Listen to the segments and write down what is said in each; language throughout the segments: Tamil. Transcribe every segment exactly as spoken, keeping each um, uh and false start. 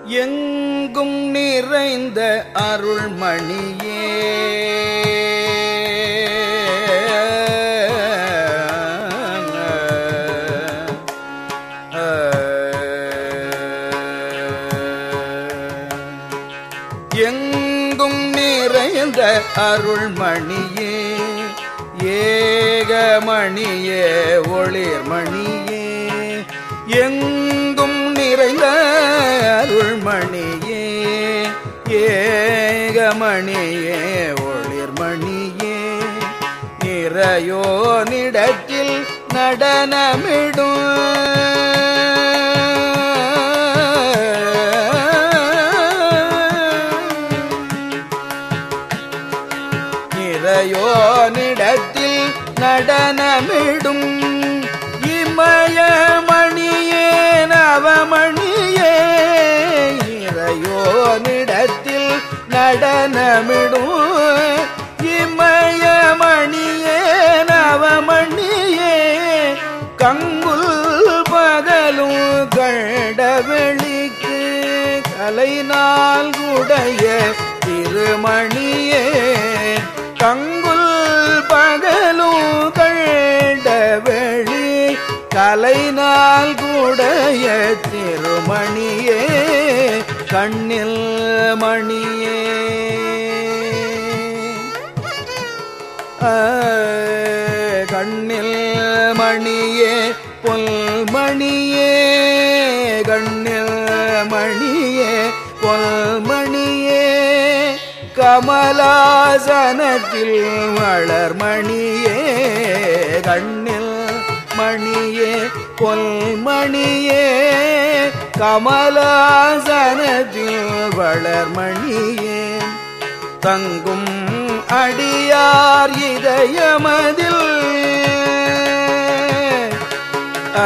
எங்கும் நிறைந்த அருள்மணியே எங்கும் நிறைந்த அருள்மணியே ஏகமணியே ஒளிர்மணியே எங்கும் நிறைந்த அருள்மணியே ஏகமணியே ஒளிர்மணியே நிறையோனிடத்தில் நடனமிடும் நிறையோனிடத்தில் நடனமிடும் இமயமணியே நவமணியே இறையோனிடத்தில் நடனமிடும் இமயமணியே நவமணியே கங்குல் பகலும் கண்டவெளிக்கு கலைநாள் உடைய திருமணியே கங்குல் பகலும் கண்டவெளி கலைநாள் கூடைய திருமணியே கண்ணில் மணியே கண்ணில் மணியே பொல்மணியே கண்ணில் மணியே பொல்மணியே கமலாசனத்தில் வளர்மணியே கண்ணில் மணியே பொல்மணியே கமலாசனத்தில் வளர்மணியே தங்கும் அடியார் இதயமதில் ஆ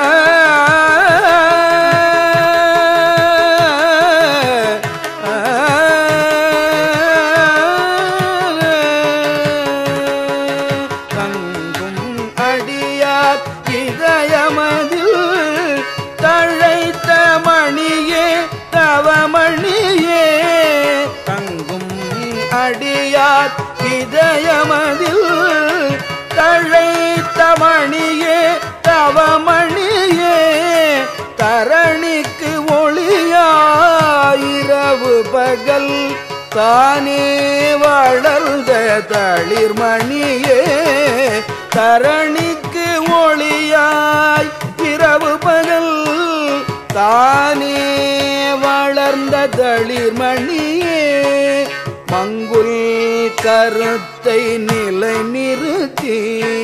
இதயமதில் தழைத்த மணியே தவமணியே தங்கும் அடியார் இதயமதில் தழைத்த மணியே தவமணியே தரணிக்கு ஒளியாயிரவு பகல் தானே வளர்ந்த தளிர்மணியே தரணிக்கு ஒளியாய் இரவு பகல் தானே வளர்ந்த தளிர்மணியே மங்குல் கருத்தை நிலை நிறுத்தி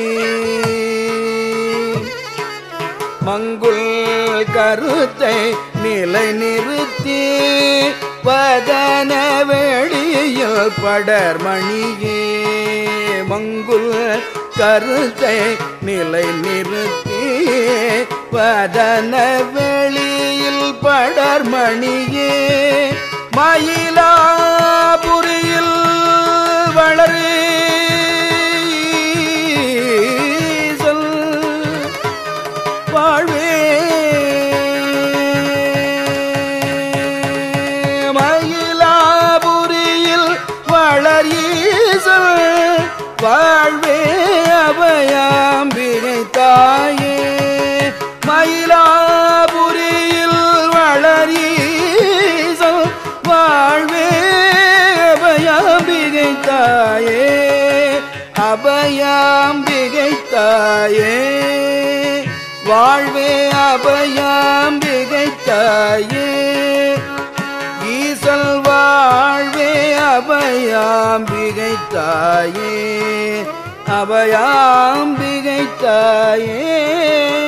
மங்குல் கருத்தை நிலை நிறுத்தி வதன வெளியில் படர்மணியே மங்குல் கருத்தை நிலை நிறுத்தி வதன வெளியில் படர்மணியே மயிலாபுரியில் வளரே வாழ்வே மயிலாபுரியில் வளரீசல் வாழ்வே அபயாம்பிகை தாயே மயிலாபுரியில் வளரீசல் வாழ்வே அபயாம்பிகை தாயே அபயாம்பிகை தாயே வாழ்வே அபயாம்பிகை தாயே ஈசல் வாழ்வே அபயாம்பிகை தாயே அபயாம்பிகை தாயே